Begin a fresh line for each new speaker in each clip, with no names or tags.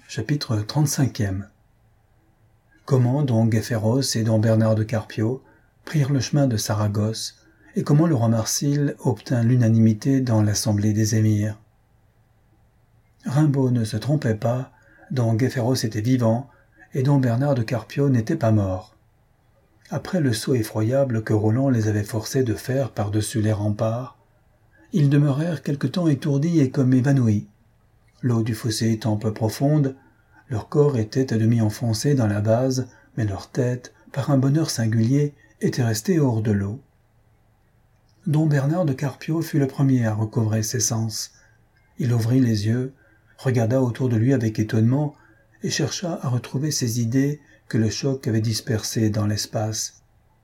Chapitre 35. Comment don Gaiferos et don Bernard de Carpio prirent le chemin de Saragosse, et comment le roi Marsile obtint l'unanimité dans l'assemblée des émirs. Rimbaud ne se trompait pas, don Gaiferos était vivant, et don Bernard de Carpio n'était pas mort. Après le saut effroyable que Roland les avait forcés de faire par-dessus les remparts, ils demeurèrent quelque temps étourdis et comme évanouis. L'eau du fossé étant peu profonde, leur corps était à demi enfoncé dans la base, mais leur tête, par un bonheur singulier, était restée hors de l'eau. Don Bernard de Carpio fut le premier à recouvrer ses sens. Il ouvrit les yeux, regarda autour de lui avec étonnement et chercha à retrouver ses idées que le choc avait dispersées dans l'espace.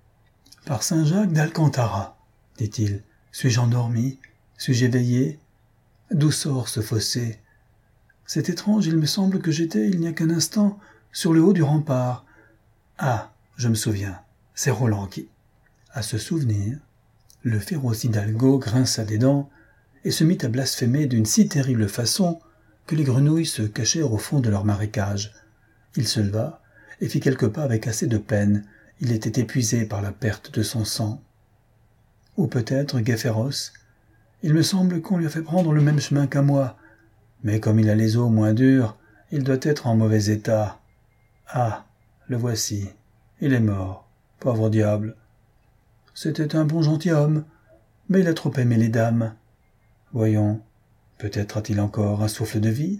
« Par Saint-Jacques d'Alcantara, dit-il, suis-je endormi? Suis-je éveillé? D'où sort ce fossé? C'est étrange, il me semble que j'étais, il n'y a qu'un instant, sur le haut du rempart. Ah, je me souviens, c'est Roland qui... » À ce souvenir, le féroce hidalgo grinça des dents et se mit à blasphémer d'une si terrible façon que les grenouilles se cachèrent au fond de leur marécage. Il se leva et fit quelques pas avec assez de peine. Il était épuisé par la perte de son sang. Ou peut-être Gaiferos. Il me semble qu'on lui a fait prendre le même chemin qu'à moi. Mais comme il a les os moins durs, il doit être en mauvais état. Ah, le voici. Il est mort. Pauvre diable. C'était un bon gentilhomme, mais il a trop aimé les dames. Voyons, peut-être a-t-il encore un souffle de vie?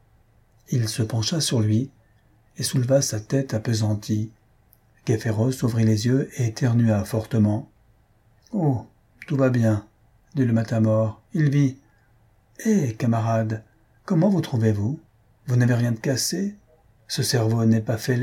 Il se pencha sur lui et souleva sa tête appesantie. Gaiferos ouvrit les yeux et éternua fortement. « Oh, tout va bien, dit le matamor, il vit. Eh, camarade, comment vous trouvez-vous? Vous n'avez rien de cassé? Ce cerveau n'est pas fêlé? »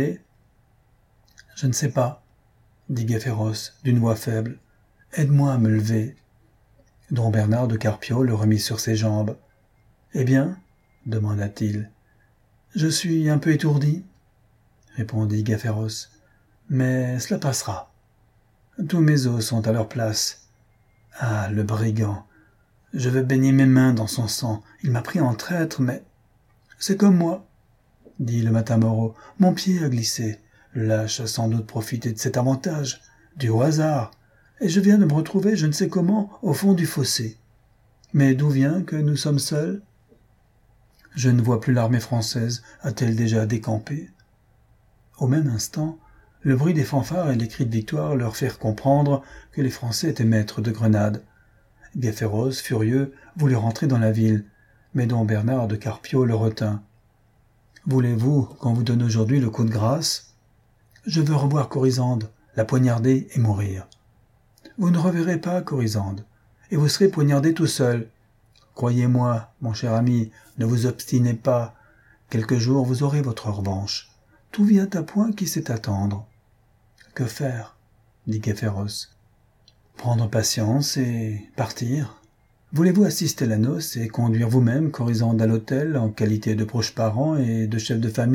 « Je ne sais pas, dit Gaiferos d'une voix faible. « Aide-moi à me lever. » Don Bernard de Carpio le remit sur ses jambes. « Eh bien, demanda-t-il. « Je suis un peu étourdi, répondit Gaiferos, mais cela passera. Tous mes os sont à leur place. Ah, le brigand! Je veux baigner mes mains dans son sang. Il m'a pris en traître, mais... C'est comme moi, dit le matamoro. Mon pied a glissé. Le lâche a sans doute profité de cet avantage, du hasard, et je viens de me retrouver, je ne sais comment, au fond du fossé. Mais d'où vient que nous sommes seuls? Je ne vois plus l'armée française. A-t-elle déjà décampé? Au même instant, le bruit des fanfares et les cris de victoire leur firent comprendre que les Français étaient maîtres de Grenade. Gaiferos, furieux, voulut rentrer dans la ville, mais don Bernard de Carpio le retint. « Voulez-vous qu'on vous donne aujourd'hui le coup de grâce? Je veux revoir Corisande, la poignarder et mourir. » « Vous ne reverrez pas Corisande, et vous serez poignardé tout seul. Croyez-moi, mon cher ami, ne vous obstinez pas. Quelques jours vous aurez votre revanche. Tout vient à point qui sait attendre. »« Que faire ?» dit Gaiferos. « Prendre patience et partir. Voulez-vous assister à la noce et conduire vous-même Corisande à l'hôtel en qualité de proche parent et de chef de famille? »«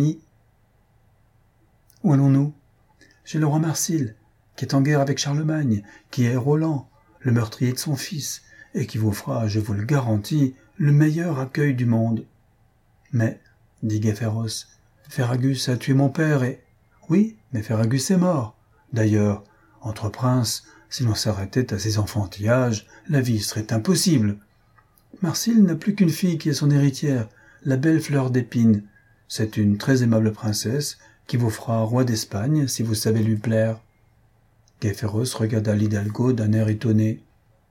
Où allons-nous? Chez le roi Marsile, qui est en guerre avec Charlemagne, qui est Roland, le meurtrier de son fils, et qui vous fera, je vous le garantis, le meilleur accueil du monde. »« Mais, dit Gaiferos, Ferragus a tué mon père et... » »« Oui, mais Ferragus est mort. D'ailleurs, entre princes, si l'on s'arrêtait à ces enfantillages, la vie serait impossible. Marsile n'a plus qu'une fille qui est son héritière, la belle Fleur d'Épine. C'est une très aimable princesse qui vous fera roi d'Espagne si vous savez lui plaire. » Gaiferos regarda l'hidalgo d'un air étonné.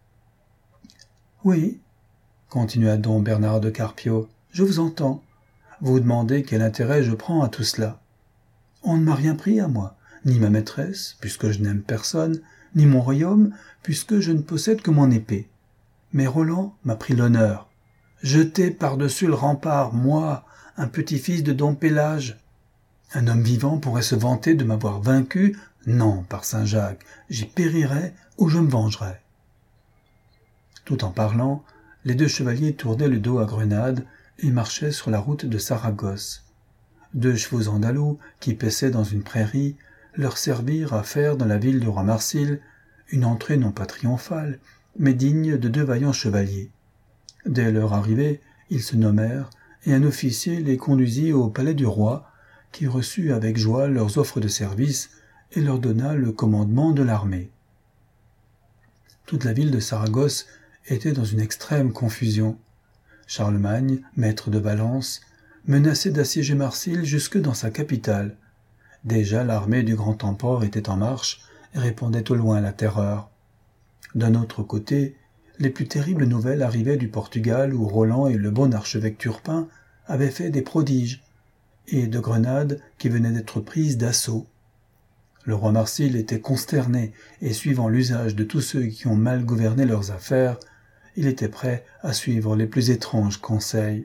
« Oui, continua don Bernard de Carpio, je vous entends. Vous demandez quel intérêt je prends à tout cela. On ne m'a rien pris à moi, ni ma maîtresse, puisque je n'aime personne, ni mon royaume, puisque je ne possède que mon épée. Mais Roland m'a pris l'honneur. Jeté par-dessus le rempart, moi, un petit-fils de don Pélage. Un homme vivant pourrait se vanter de m'avoir vaincu. Non, par Saint-Jacques, j'y périrais ou je me vengerais. » Tout en parlant, les deux chevaliers tournaient le dos à Grenade et marchaient sur la route de Saragosse. 2 chevaux andalous qui paissaient dans une prairie leur servirent à faire dans la ville du roi Marsile une entrée non pas triomphale, mais digne de 2 vaillants chevaliers. Dès leur arrivée, ils se nommèrent et un officier les conduisit au palais du roi, qui reçut avec joie leurs offres de service et leur donna le commandement de l'armée. Toute la ville de Saragosse était dans une extrême confusion. Charlemagne, maître de Valence, menaçait d'assiéger Marseille jusque dans sa capitale. Déjà l'armée du grand empereur était en marche et répandait au loin la terreur. D'un autre côté, les plus terribles nouvelles arrivaient du Portugal où Roland et le bon archevêque Turpin avaient fait des prodiges, et de Grenade qui venait d'être prise d'assaut. Le roi Marsile était consterné et suivant l'usage de tous ceux qui ont mal gouverné leurs affaires, il était prêt à suivre les plus étranges conseils.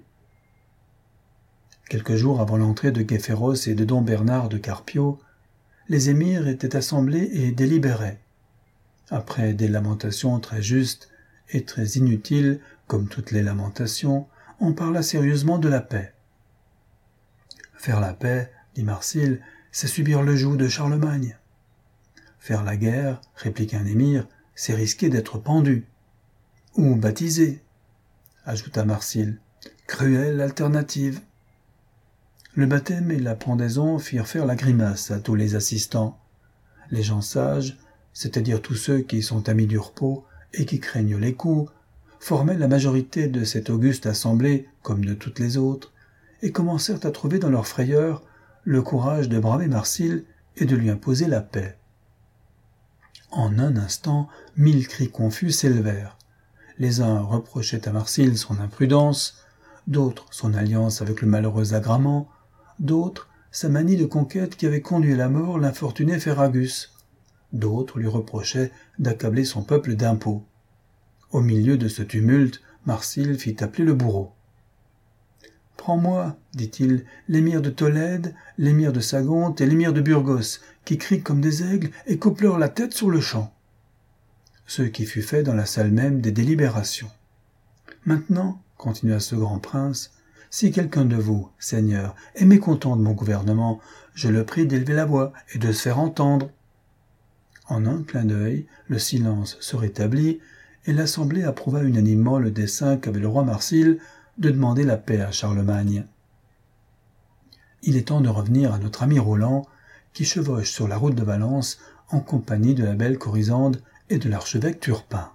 Quelques jours avant l'entrée de Guéphéros et de don Bernard de Carpio, les émirs étaient assemblés et délibéraient. Après des lamentations très justes et très inutiles, comme toutes les lamentations, on parla sérieusement de la paix. Faire la paix, dit Marsile, c'est subir le joug de Charlemagne. Faire la guerre, répliqua un émir, c'est risquer d'être pendu. Ou baptisé, ajouta Marsile. Cruelle alternative. Le baptême et la pendaison firent faire la grimace à tous les assistants. Les gens sages, c'est-à-dire tous ceux qui sont amis du repos et qui craignent les coups, formaient la majorité de cette auguste assemblée comme de toutes les autres, et commencèrent à trouver dans leur frayeur le courage de braver Marsile et de lui imposer la paix. En un instant, 1000 cris confus s'élevèrent. Les uns reprochaient à Marsile son imprudence, d'autres son alliance avec le malheureux Agraman, d'autres sa manie de conquête qui avait conduit à la mort l'infortuné Ferragus, d'autres lui reprochaient d'accabler son peuple d'impôts. Au milieu de ce tumulte, Marsile fit appeler le bourreau. « Prends-moi, dit-il, l'émir de Tolède, l'émir de Sagonte et l'émir de Burgos, qui crient comme des aigles et coupent leur la tête sur le champ. » Ce qui fut fait dans la salle même des délibérations. « Maintenant, continua ce grand prince, si quelqu'un de vous, seigneur, est mécontent de mon gouvernement, je le prie d'élever la voix et de se faire entendre. » En un clin d'œil, le silence se rétablit, et l'assemblée approuva unanimement le dessein qu'avait le roi Marsile de demander la paix à Charlemagne. Il est temps de revenir à notre ami Roland, qui chevauche sur la route de Valence en compagnie de la belle Corisande et de l'archevêque Turpin.